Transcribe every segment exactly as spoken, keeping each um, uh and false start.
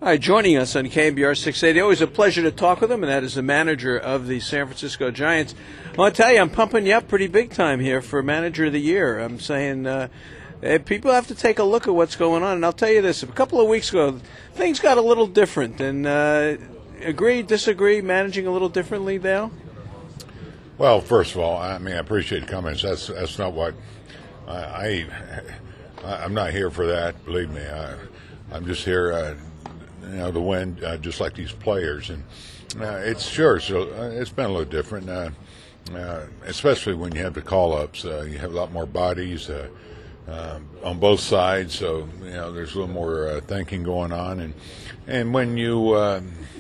All right, joining us on K B R six eighty, always a pleasure to talk with him, and that is the manager of the San Francisco Giants. Well, I'll tell you, I'm pumping you up pretty big time here for Manager of the Year. I'm saying uh, people have to take a look at what's going on, and I'll tell you this. A couple of weeks ago, things got a little different, and uh, agree, disagree, managing a little differently, Dale? Well, first of all, I mean, I appreciate the comments. That's that's not what I, I I'm not here for that. Believe me, I, I'm just here, uh, you know, to win, uh, just like these players. And uh, it's sure, so uh, it's been a little different, uh, uh, especially when you have the call-ups. Uh, you have a lot more bodies uh, uh, on both sides, so you know there's a little more uh, thinking going on. And and when you uh,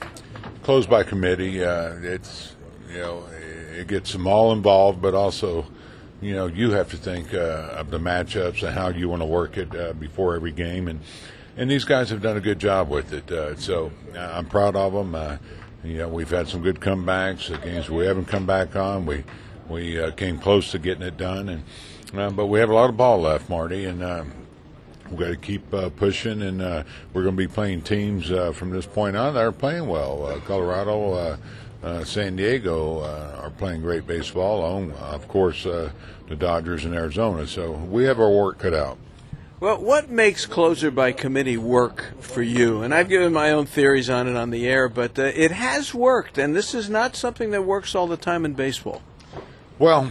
close by committee, uh, it's you know. It gets them all involved, but also, you know, you have to think uh, of the matchups and how you want to work it uh, before every game. And, and these guys have done a good job with it. Uh, so uh, I'm proud of them. Uh, you know, we've had some good comebacks. The games we haven't come back on, we we uh, came close to getting it done. And uh, but we have a lot of ball left, Marty, and uh, we've got to keep uh, pushing. And uh, we're going to be playing teams uh, from this point on that are playing well. Uh, Colorado, uh, Uh, San Diego uh, are playing great baseball. Um, of course, uh, the Dodgers in Arizona. So we have our work cut out. Well, what makes closer by committee work for you? And I've given my own theories on it on the air, but uh, it has worked, and this is not something that works all the time in baseball. Well,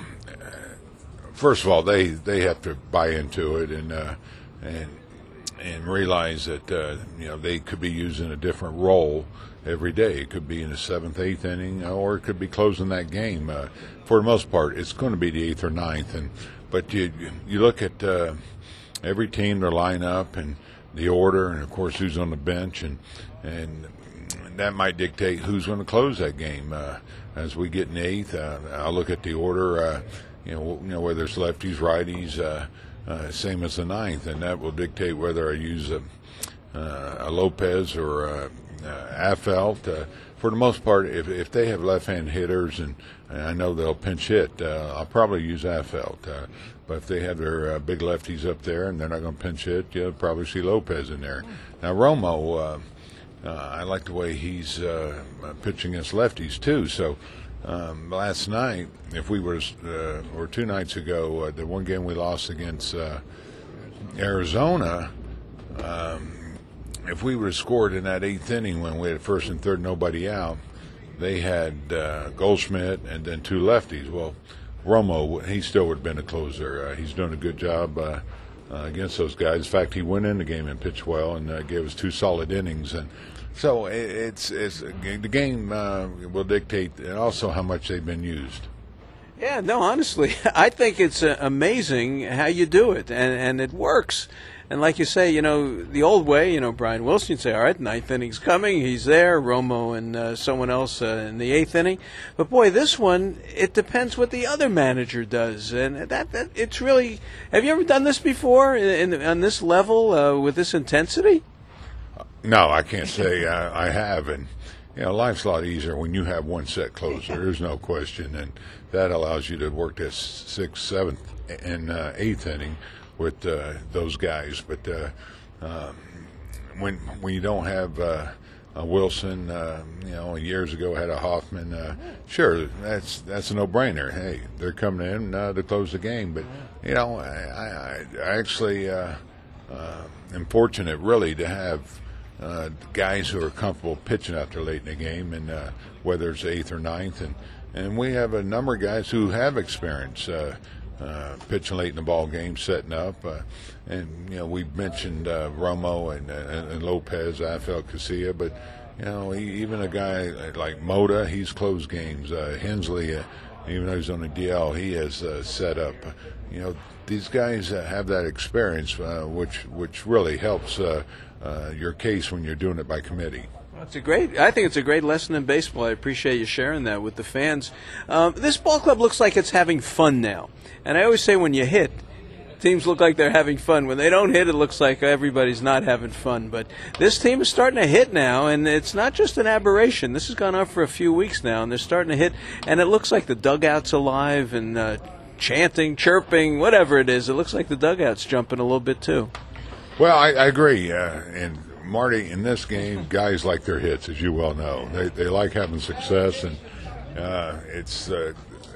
first of all, they, they have to buy into it and uh, and and realize that uh, you know they could be using a different role every day. It could be in the seventh, eighth inning, or it could be closing that game. Uh, for the most part, it's going to be the eighth or ninth. And but you you look at uh, every team, their lineup and the order, and of course who's on the bench, and and that might dictate who's going to close that game. Uh, as we get in the eighth, uh, I'll look at the order. Uh, you know, you know whether it's lefties, righties, uh, uh, same as the ninth, and that will dictate whether I use a, uh, a Lopez or a Uh, Affeldt. Uh, for the most part, if if they have left-hand hitters, and, and I know they'll pinch hit, uh, I'll probably use Affeldt. Uh, but if they have their uh, big lefties up there and they're not going to pinch hit, you'll probably see Lopez in there. Now, Romo, uh, uh, I like the way he's uh, pitching against lefties, too. So um, last night, if we were, uh, or two nights ago, uh, the one game we lost against uh, Arizona, um, if we would have scored in that eighth inning when we had first and third, nobody out, they had uh, Goldschmidt and then two lefties. Well, Romo, he still would have been a closer. Uh, he's doing a good job uh, uh, against those guys. In fact, he went in the game and pitched well and uh, gave us two solid innings. And so it's, it's the game uh, will dictate also how much they've been used. Yeah, no, honestly, I think it's uh, amazing how you do it, and, and it works. And like you say, you know, the old way, you know, Brian Wilson, you'd say, all right, ninth inning's coming, he's there, Romo and uh, someone else uh, in the eighth inning. But, boy, this one, it depends what the other manager does. And that, that it's really – have you ever done this before in, in, on this level uh, with this intensity? No, I can't say I, I have. And, you know, life's a lot easier when you have one set closer. There's no question. And that allows you to work that sixth, seventh, and uh, eighth inning with uh, those guys. But uh, um, when when you don't have uh, a Wilson, uh, you know, years ago had a Hoffman, uh, sure, that's that's a no-brainer. Hey, they're coming in uh, to close the game. But, you know, I, I, I actually uh, uh, am fortunate, really, to have uh, guys who are comfortable pitching out there late in the game, and uh, whether it's eighth or ninth. And, and we have a number of guys who have experience uh, Uh, pitching late in the ball game, setting up, uh, and you know we mentioned uh, Romo and, and, and Lopez, Affeldt, Casilla, but you know he, even a guy like Mota, he's closed games. Uh, Hensley, uh, even though he's on the D L, he has uh, set up. You know these guys uh, have that experience, uh, which which really helps uh, uh, your case when you're doing it by committee. It's a great. I think it's a great lesson in baseball. I appreciate you sharing that with the fans. Um, this ball club looks like it's having fun now, and I always say when you hit, teams look like they're having fun. When they don't hit, it looks like everybody's not having fun. But this team is starting to hit now, and it's not just an aberration. This has gone on for a few weeks now, and they're starting to hit, and it looks like the dugout's alive and uh, chanting, chirping, whatever it is. It looks like the dugout's jumping a little bit too. Well, I, I agree, uh, and Marty, in this game, guys like their hits, as you well know. They they like having success, and uh, it's uh,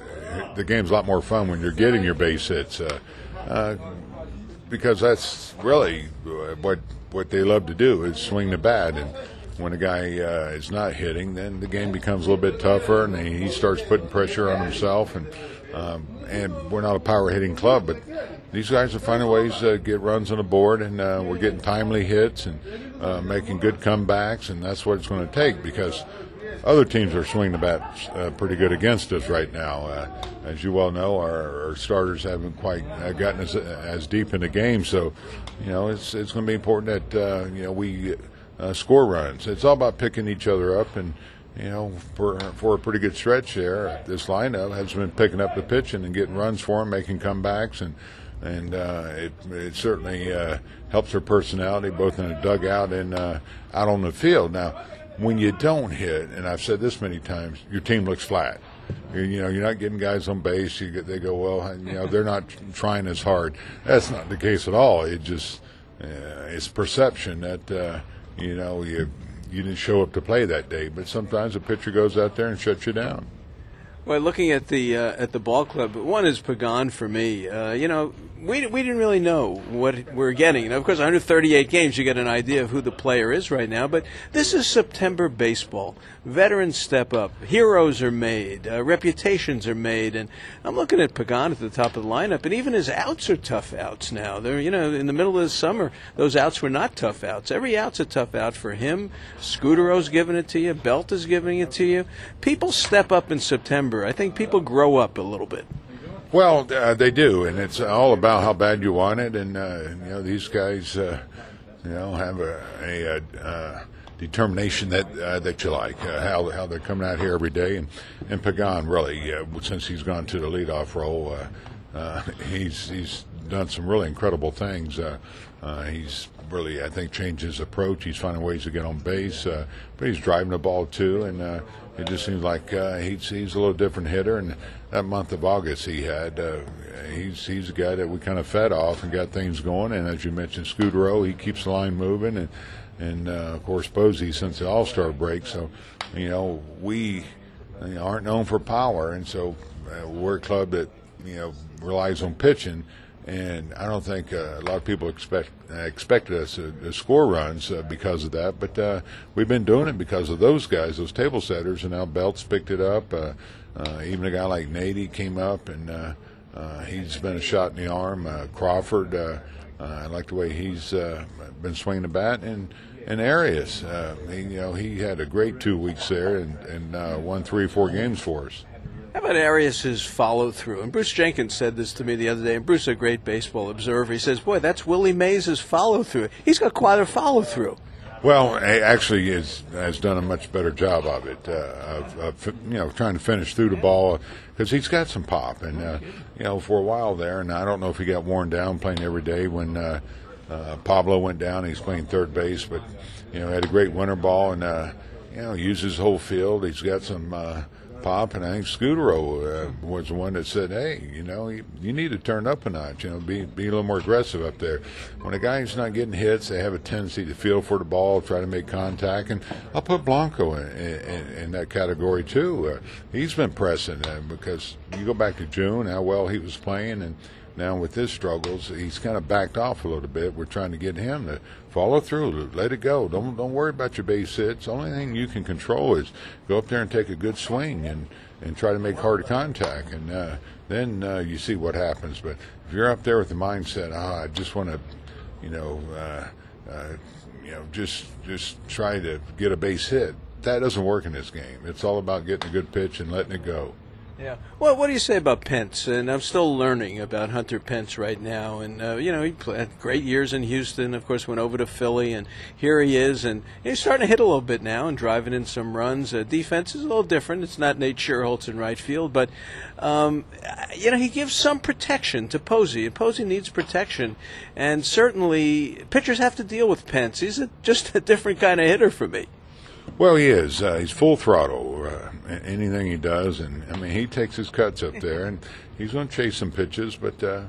the game's a lot more fun when you're getting your base hits, uh, uh, because that's really what what they love to do is swing the bat. And when a guy uh, is not hitting, then the game becomes a little bit tougher, and he, he starts putting pressure on himself. And um, and we're not a power hitting club, but these guys are finding ways to get runs on the board, and uh, we're getting timely hits and uh, making good comebacks, and that's what it's going to take, because other teams are swinging the bat uh, pretty good against us right now. Uh, as you well know, our, our starters haven't quite uh, gotten as, as deep in the game, so you know it's it's going to be important that uh, you know we uh, score runs. It's all about picking each other up, and you know for for a pretty good stretch there, this lineup has been picking up the pitching and getting runs for them, making comebacks, and. And uh, it, it certainly uh, helps their personality, both in the dugout and uh, out on the field. Now, when you don't hit, and I've said this many times, your team looks flat. You, you know, you're not getting guys on base. You get, they go, well, you know, they're not trying as hard. That's not the case at all. It just uh, it's perception that uh, you know you you didn't show up to play that day. But sometimes a pitcher goes out there and shuts you down. Well, looking at the uh, at the ball club, one is Pagan for me. Uh, you know, we we didn't really know what we're getting. Now, of course, one hundred thirty-eight games, you get an idea of who the player is right now. But this is September baseball. Veterans step up, heroes are made, uh, reputations are made, and I'm looking at Pagan at the top of the lineup, and even his outs are tough outs now. They're you know in the middle of the summer, those outs were not tough outs. Every out's a tough out for him. Scudero's giving it to you. Belt is giving it to you. People step up in September. I think people grow up a little bit. Well, uh, they do, and it's all about how bad you want it. And uh, you know, these guys, uh, you know, have a, a, a uh, determination that uh, that you like. Uh, how how they're coming out here every day, and and Pagan really, uh, since he's gone to the leadoff role, uh, uh, he's he's done some really incredible things. Uh, uh, he's really, I think, changed his approach. He's finding ways to get on base, uh, but he's driving the ball too, and uh, it just seems like uh, he's he's a little different hitter. And that month of August he had, uh, he's he's a guy that we kind of fed off and got things going. And as you mentioned, Scudero, he keeps the line moving, and and uh, of course Posey since the All-Star break. So you know we you know, aren't known for power, and so uh, we're a club that you know relies on pitching. And I don't think uh, a lot of people expect uh, expected us to, to score runs uh, because of that. But uh, we've been doing it because of those guys, those table setters, and now Belt's picked it up. Uh, uh, even a guy like Nady came up, and uh, uh, he's been a shot in the arm. Uh, Crawford, uh, uh, I like the way he's uh, been swinging the bat. And, and Arias, uh, he, you know, he had a great two weeks there and, and uh, won three or four games for us. How about Arias' follow-through? And Bruce Jenkins said this to me the other day, and Bruce is a great baseball observer. He says, boy, that's Willie Mays' follow-through. He's got quite a follow-through. Well, he actually is, has done a much better job of it, uh, of, of, you know, trying to finish through the ball, because he's got some pop. And, uh, you know, for a while there, and I don't know if he got worn down playing every day when uh, uh, Pablo went down. He's playing third base, but, you know, had a great winter ball and, uh, you know, uses the whole field. He's got some uh, pop, and I think Scudero uh, was the one that said, hey, you know, you, you need to turn up a notch, you know, be be a little more aggressive up there. When a guy's not getting hits, they have a tendency to feel for the ball, try to make contact, and I'll put Blanco in, in, in that category too. Uh, he's been pressing uh, because you go back to June, how well he was playing, and now with his struggles, he's kind of backed off a little bit. We're trying to get him to follow through, let it go. Don't don't worry about your base hits. The only thing you can control is go up there and take a good swing and, and try to make hard contact, and uh, then uh, you see what happens. But if you're up there with the mindset, ah, I just want to, you know, uh, uh, you know, just just try to get a base hit, that doesn't work in this game. It's all about getting a good pitch and letting it go. Yeah. Well, what do you say about Pence? And I'm still learning about Hunter Pence right now. And, uh, you know, he had great years in Houston, of course, went over to Philly, and here he is. And he's starting to hit a little bit now and driving in some runs. Uh, defense is a little different. It's not Nate Scherholtz in right field. But, um, you know, he gives some protection to Posey. And Posey needs protection. And certainly pitchers have to deal with Pence. He's a, just a different kind of hitter for me. Well, he is. Uh, he's full throttle. Uh, anything he does, and I mean, he takes his cuts up there, and he's going to chase some pitches. But uh,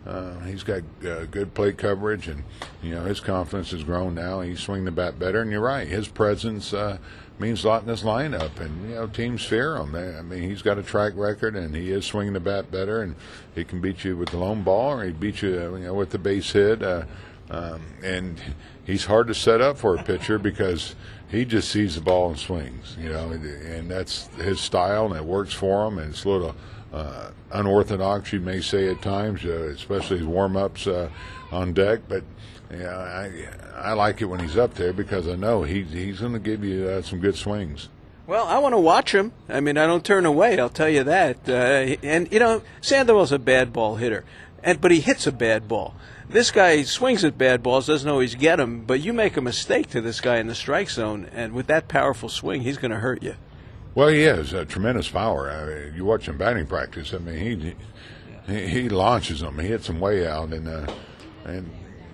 Uh, he's got uh, good plate coverage, and you know his confidence has grown now. He's swinging the bat better, and you're right. His presence uh, means a lot in this lineup, and you know teams fear him. I mean, he's got a track record, and he is swinging the bat better, and he can beat you with the lone ball, or he beat you, you know, with the base hit. Uh, um, and he's hard to set up for a pitcher because he just sees the ball and swings. You know, and that's his style, and it works for him. And it's a little uh, unorthodox, you may say at times, uh, especially his warm-ups uh, on deck, but. Yeah, I I like it when he's up there because I know he he's going to give you uh, some good swings. Well, I want to watch him. I mean, I don't turn away. I'll tell you that. Uh, and you know, Sandoval's a bad ball hitter, and but he hits a bad ball. This guy swings at bad balls, doesn't always get them. But you make a mistake to this guy in the strike zone, and with that powerful swing, he's going to hurt you. Well, he has a tremendous power. I mean, you watch him batting practice. I mean, he he, he launches them. He hits them way out, and uh, and.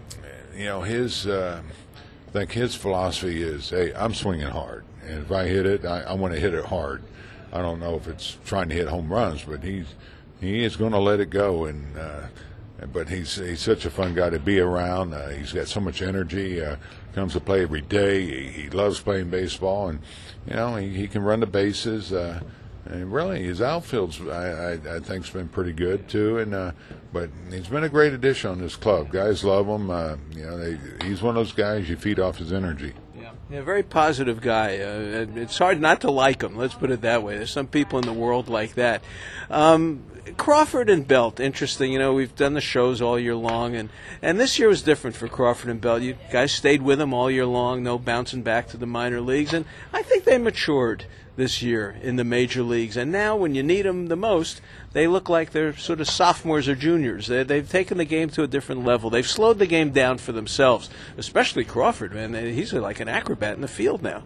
You know, his, uh, I think his philosophy is, hey, I'm swinging hard. And if I hit it, I, I want to hit it hard. I don't know if it's trying to hit home runs, but he's, he is going to let it go. And, uh, but he's, he's such a fun guy to be around. Uh, he's got so much energy, uh, comes to play every day. He, he loves playing baseball. And, you know, he, he can run the bases. Uh, And really, his outfield's, I, I, I think, has been pretty good, too. And uh, But he's been a great addition on this club. Guys love him. Uh, you know, they, he's one of those guys you feed off his energy. Yeah, yeah, very positive guy. Uh, it's hard not to like him, let's put it that way. There's some people in the world like that. Um, Crawford and Belt, interesting. You know, we've done the shows all year long, and, and this year was different for Crawford and Belt. You guys stayed with them all year long, no bouncing back to the minor leagues, and I think they matured this year in the major leagues. And now when you need them the most, they look like they're sort of sophomores or juniors. They, they've taken the game to a different level. They've slowed the game down for themselves, especially Crawford, man. He's like an acrobat in the field now.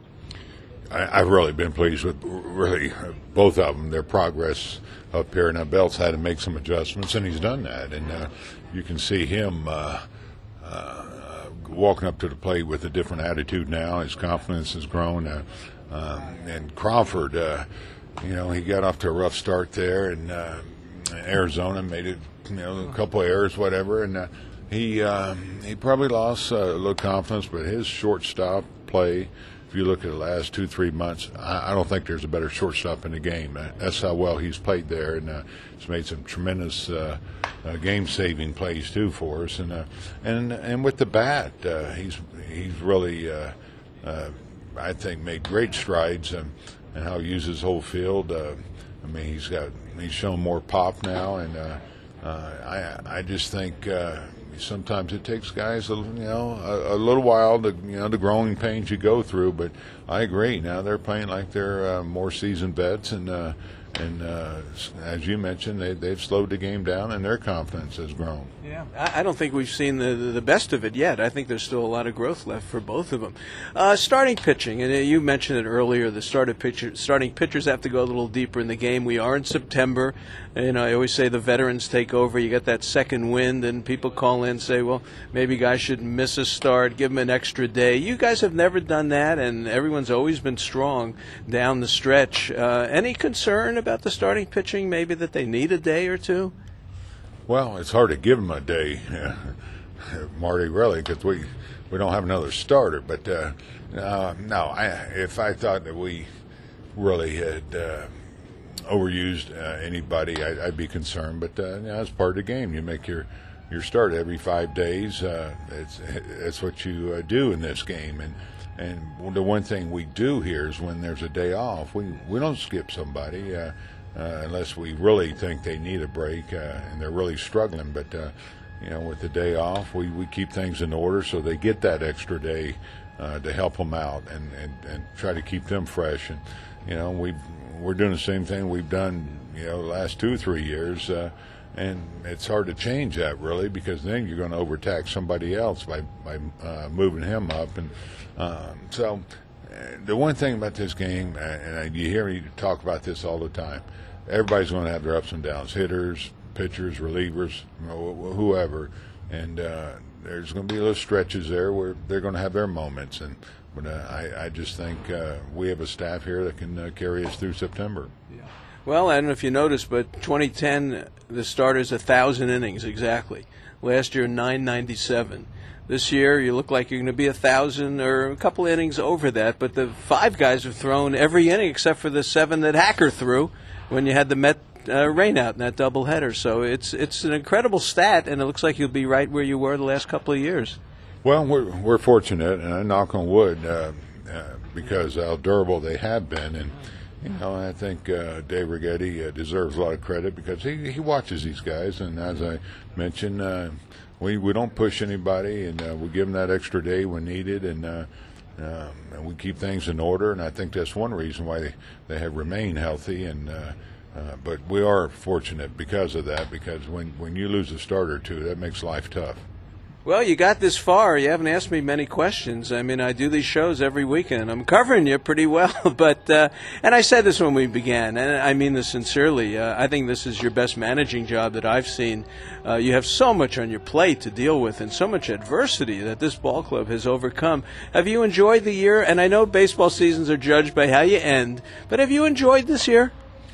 I, I've really been pleased with really both of them, their progress up here. Now, Belt's had to make some adjustments, and he's done that. And uh, you can see him uh, uh, walking up to the plate with a different attitude now. His confidence has grown. Uh, Um, and Crawford, uh, you know, he got off to a rough start there, and uh, Arizona made it, you know, a couple of errors, whatever, and uh, he um, he probably lost uh, a little confidence. But his shortstop play, if you look at the last two, three months, I, I don't think there's a better shortstop in the game. Uh, that's how well he's played there, and uh, he's made some tremendous uh, uh, game-saving plays too for us. And uh, and and with the bat, uh, he's he's really. Uh, uh, I think made great strides and, and how he uses his whole field. Uh, I mean, he's got he's shown more pop now, and uh, uh, I I just think uh, sometimes it takes guys a, you know a, a little while to you know the growing pains you go through. But I agree. Now they're playing like they're uh, more seasoned vets, and uh, and uh, as you mentioned, they they've slowed the game down, and their confidence has grown. Yeah, I, I don't think we've seen the the best of it yet. I think there's still a lot of growth left for both of them. Uh, starting pitching, and you mentioned it earlier. The started pitcher, starting pitchers have to go a little deeper in the game. We are in September. You know, I always say the veterans take over. You get that second wind, and people call in and say, well, maybe guys should miss a start, give them an extra day. You guys have never done that, and everyone's always been strong down the stretch. Uh, any concern about the starting pitching, maybe that they need a day or two? Well, it's hard to give them a day, Marty, really, because we, we don't have another starter. But, uh, uh, no, I, if I thought that we really had uh, overused uh, anybody, I, I'd be concerned. But uh, you know, it's part of the game. You make your, your start every five days. Uh, it's, it's what you uh, do in this game. And, and the one thing we do here is when there's a day off, we, we don't skip somebody. Uh, Uh, unless we really think they need a break uh, and they're really struggling. But, uh, you know, with the day off, we, we keep things in order so they get that extra day uh, to help them out and, and, and try to keep them fresh. And, you know, we we're doing the same thing we've done, you know, the last two or three years. Uh, and it's hard to change that, really, because then you're going to overtax somebody else by, by uh, moving him up. And um, so uh, the one thing about this game, uh, and you hear me talk about this all the time, everybody's going to have their ups and downs, hitters, pitchers, relievers, you know, whoever. And uh, there's going to be little stretches there where they're going to have their moments. And But uh, I, I just think uh, we have a staff here that can uh, carry us through September. Yeah. Well, I don't know if you noticed, but twenty ten, the starters one thousand innings exactly. Last year, nine ninety-seven. This year, you look like you're going to be one thousand or a couple innings over that, but the five guys have thrown every inning except for the seven that Hacker threw when you had the Met uh, rain out in that doubleheader. So it's it's an incredible stat, and it looks like you'll be right where you were the last couple of years. Well, we're, we're fortunate, and I knock on wood, uh, uh, because how durable they have been. And, you know, I think uh, Dave Righetti uh, deserves a lot of credit because he, he watches these guys. And as I mentioned, uh, we, we don't push anybody, and uh, we give them that extra day when needed. And, uh, um, and we keep things in order. And I think that's one reason why they, they have remained healthy. And uh, uh, but we are fortunate because of that, because when, when you lose a starter or two, that makes life tough. Well, you got this far. You haven't asked me many questions. I mean, I do these shows every weekend. I'm covering you pretty well. But uh, and I said this when we began, and I mean this sincerely. Uh, I think this is your best managing job that I've seen. Uh, you have so much on your plate to deal with and so much adversity that this ball club has overcome. Have you enjoyed the year? And I know baseball seasons are judged by how you end, but have you enjoyed this year?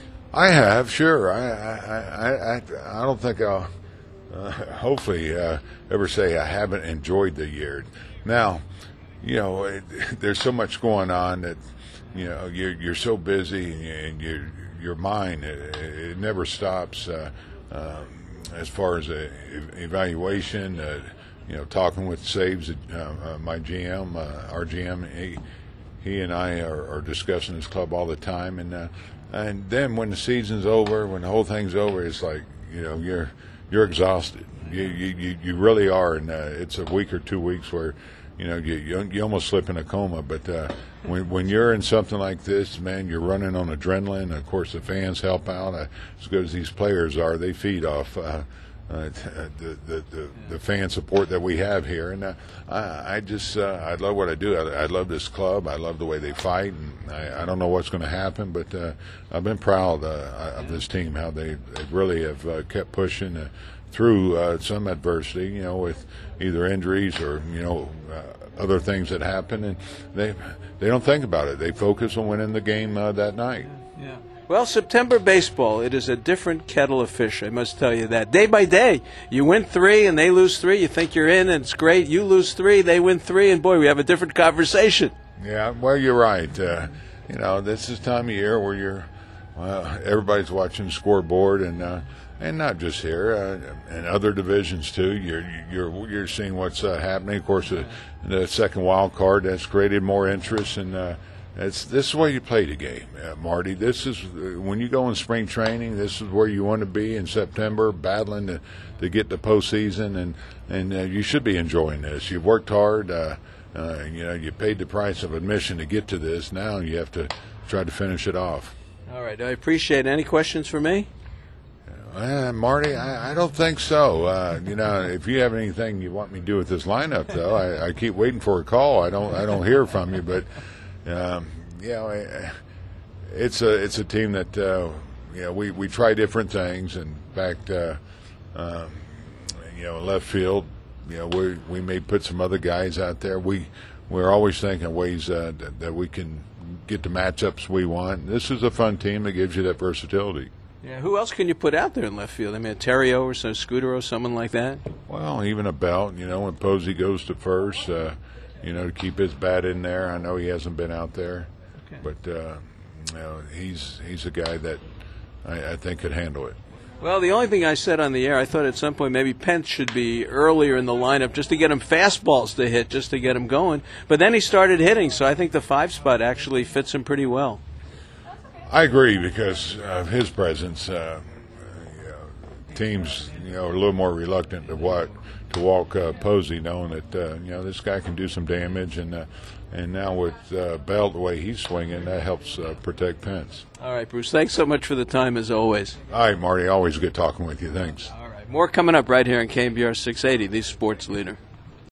I have, sure. I I, I, I, I don't think I'll uh, hopefully uh, ever say I haven't enjoyed the year. Now, you know, it, there's so much going on that, you know, you're, you're so busy and your your mind, it, it never stops uh, um, as far as a, evaluation, uh, you know, talking with Saves, uh, uh, my G M, uh, our G M, he, he and I are, are discussing this club all the time. And uh, and then when the season's over, when the whole thing's over, it's like, you know, you're you're exhausted. You you, you really are, and uh, it's a week or two weeks where, you know, you you, you almost slip in a coma. But uh, when when you're in something like this, man, you're running on adrenaline. Of course, the fans help out. Uh, as good as these players are, they feed off uh, uh, the, the the the fan support that we have here. And uh, I, I just uh, I love what I do. I, I love this club. I love the way they fight. And I, I don't know what's going to happen, but uh, I've been proud uh, of this team, how they, they really have uh, kept pushing uh, through uh, some adversity, you know, with either injuries or, you know, uh, other things that happen, and they they don't think about it. They focus on winning the game uh, that night. Yeah. Well, September baseball, it is a different kettle of fish, I must tell you that. Day by day, you win three and they lose three, you think you're in and it's great. You lose three, they win three, and boy, we have a different conversation. Yeah, well, you're right. Uh, you know, this is time of year where you're, uh, everybody's watching the scoreboard, and uh, and not just here, uh, and other divisions too. You're you're you're seeing what's uh, happening. Of course, uh, the second wild card, that's created more interest, and uh, it's this is the way you play the game, uh, Marty. This is uh, when you go in spring training. This is where you want to be in September, battling to, to get the postseason, and and uh, you should be enjoying this. You've worked hard. Uh, uh, you know, you paid the price of admission to get to this. Now you have to try to finish it off. All right, I appreciate it. Any questions for me? Uh, Marty, I, I don't think so. Uh, you know, if you have anything you want me to do with this lineup, though, I, I keep waiting for a call. I don't, I don't hear from you, but um, you know, I, it's a, it's a team that uh, you know we, we try different things. In fact, uh, um, you know, left field, you know, we we may put some other guys out there. We we're always thinking of ways uh, that, that we can get the matchups we want. This is a fun team that gives you that versatility. Yeah, who else can you put out there in left field? I mean, a Terrio or some Scudero, someone like that? Well, even a Belt, you know, when Posey goes to first, uh, you know, to keep his bat in there. I know he hasn't been out there, okay. but uh, you know, he's he's a guy that I, I think could handle it. Well, the only thing I said on the air, I thought at some point maybe Pence should be earlier in the lineup just to get him fastballs to hit, just to get him going. But then he started hitting, so I think the five spot actually fits him pretty well. I agree, because of his presence. Uh, you know, teams, you know, are a little more reluctant to what to walk uh, Posey, knowing that uh, you know this guy can do some damage, and uh, and now with uh, Belt the way he's swinging, that helps uh, protect Pence. All right, Bruce. Thanks so much for the time as always. All right, Marty. Always good talking with you. Thanks. All right. More coming up right here on K B R six eighty, the Sports Leader.